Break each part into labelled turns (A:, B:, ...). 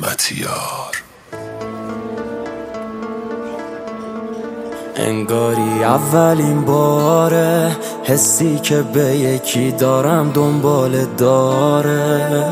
A: مطیار.
B: انگاری اولین باره حسی که به یکی دارم دنبال داره،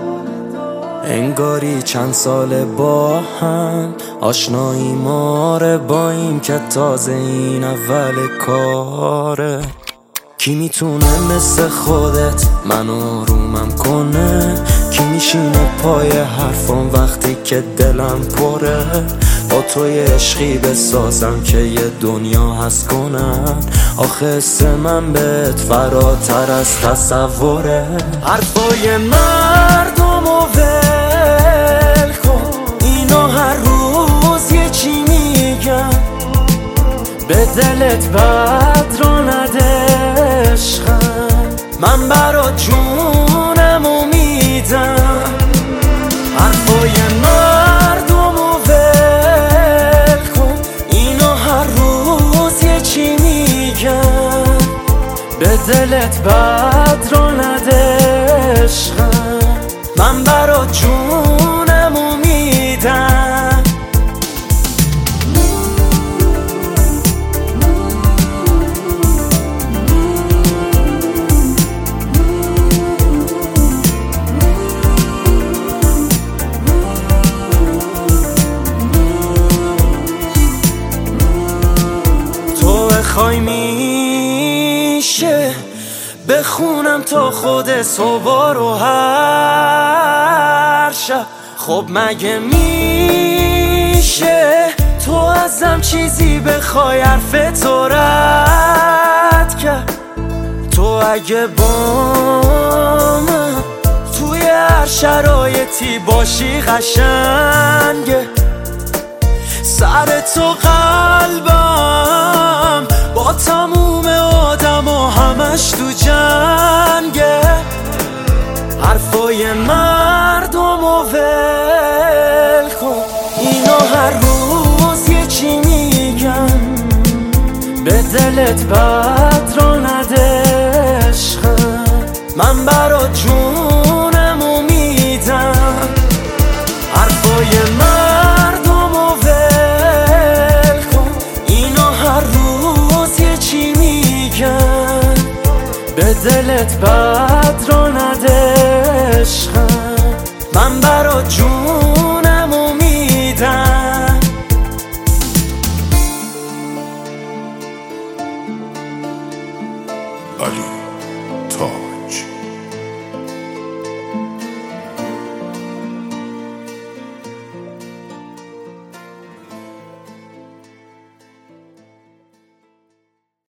B: انگاری چند سال با هم آشنایی ماره، با این که تازه این اول کاره. کی میتونه مثل خودت من آرومم کنه؟ کی میشینه پای حرفم وقتی که دلم پره؟ با تو یه عشقی بسازم که یه دنیا هست کنن. آخه حس من بهت فراتر از تصوره. حرفای مردم و ول کن، اینا هر روز یه چی میگن. به دلت بد رو نده عشقم، من برات جونمو میدم. حرفای مردم و ول کن، اینا هر روز یه چی میگن. به دلت بد رو نده عشقم، من برات جونمو میدم. بخوای میشه بخونم تا خود صبح رو هر شب. خب مگه میشه تو ازم چیزی بخوای حرف تو رد کرد؟ تو اگه با من توی هر شرایطی باشی قشنگه. سر تو قلبم با تموم آدم و همش تو جنگه. حرفای مردم و ول کن، اینا هر روز یه چی میگن. به دلت بد رو نده عشقم، من برات جونمو میدم. حرفای مردم و ول کن، اینا هر روز یه چی میگن. به دلت بد رو نده عشقم، من برات جونمو